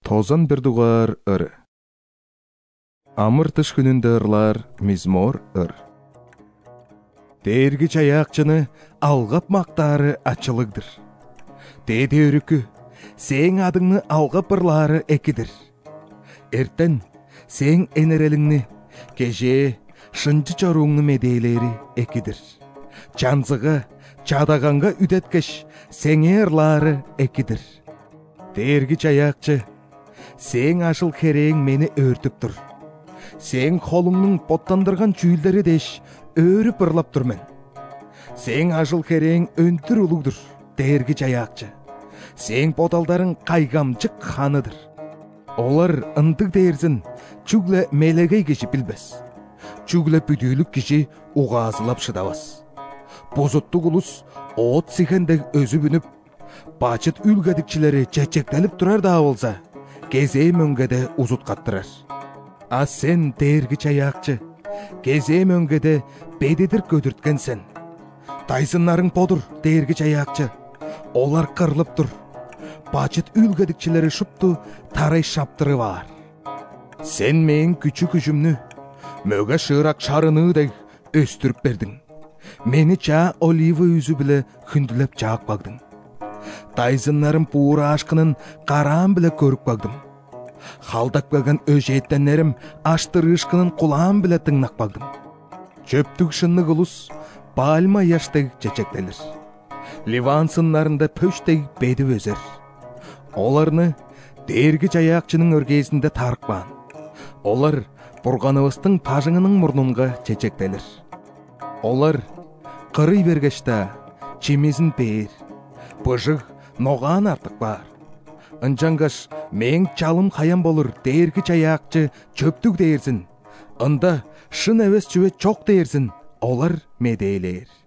Тозан bir дугар ыр. Амыр тыш күнүндө ырлар мизмор ыр. Дээрги чаякчыны алгап мактаары ачылыгдыр. Деди өрүкү, сең адыңны алгап ырлаары экидир. Эртен сең энерелиңни, кеже шынчы чоруңну медейлери экидир. Чанзыга, чадаганга үдеткеш сеңе ырлаары экидир. Дээрги чаякчы, сең ашыл херең мени өртүп тур. Сең холуңнун поттандырган чүйлдери деш өрүп ырлап турмен. Сең ашыл херең өнтүр улугдур, дээрги чаякчы. Сең поталдарың кайгамчык ханыдыр. Олар ындык дээрсин чүгле мелегей киши билбес. Чүгле бүдүүлүк киши угаазылап шыдабас. Бозоттук улус оот сихендег өзү бүнүп, бачыт үлгедикчилери чечектелип турар да болса, кезээ мөңгеде узут каттырар. А сен дээрги чаякчы, кезээ мөңгеде бедидир көдүрткен сен. Тайсыннарың подур, дээрги чаякчы. Олар кырылып тур. Бачыт үлгедикчилери шупту тарай шаптырып аар. Сен мен күчү күчүмнү мөге шыырак шарыныыдай өстүрүп бердиң. Мени чаа олива үзү биле хүндүлеп жаак багдың. Тайсыннарым пуура ашкынын караан биле көрүп багдым. Халдап келген өжеттенерим аштырышкынын кулаан биле тыңнак багдым. Чөптүк шыннык улус пальма яштег чечектелир. Ливан сыннарында пөштег бедип өзер. Оларны дээрги чаякчынын өргезинде тарыкпаан. Олар бурганыбыздын пажыңынын мурнунга чечектелир. Олар кырый бергешта чимизин бээр, быжык ногаан артык бар. Ынжангаш мең чалым каян болур, дээрги чаякчы чөптүк дээрсин. Ында шын эвес чүбе чок дээрсин, олар медейлер.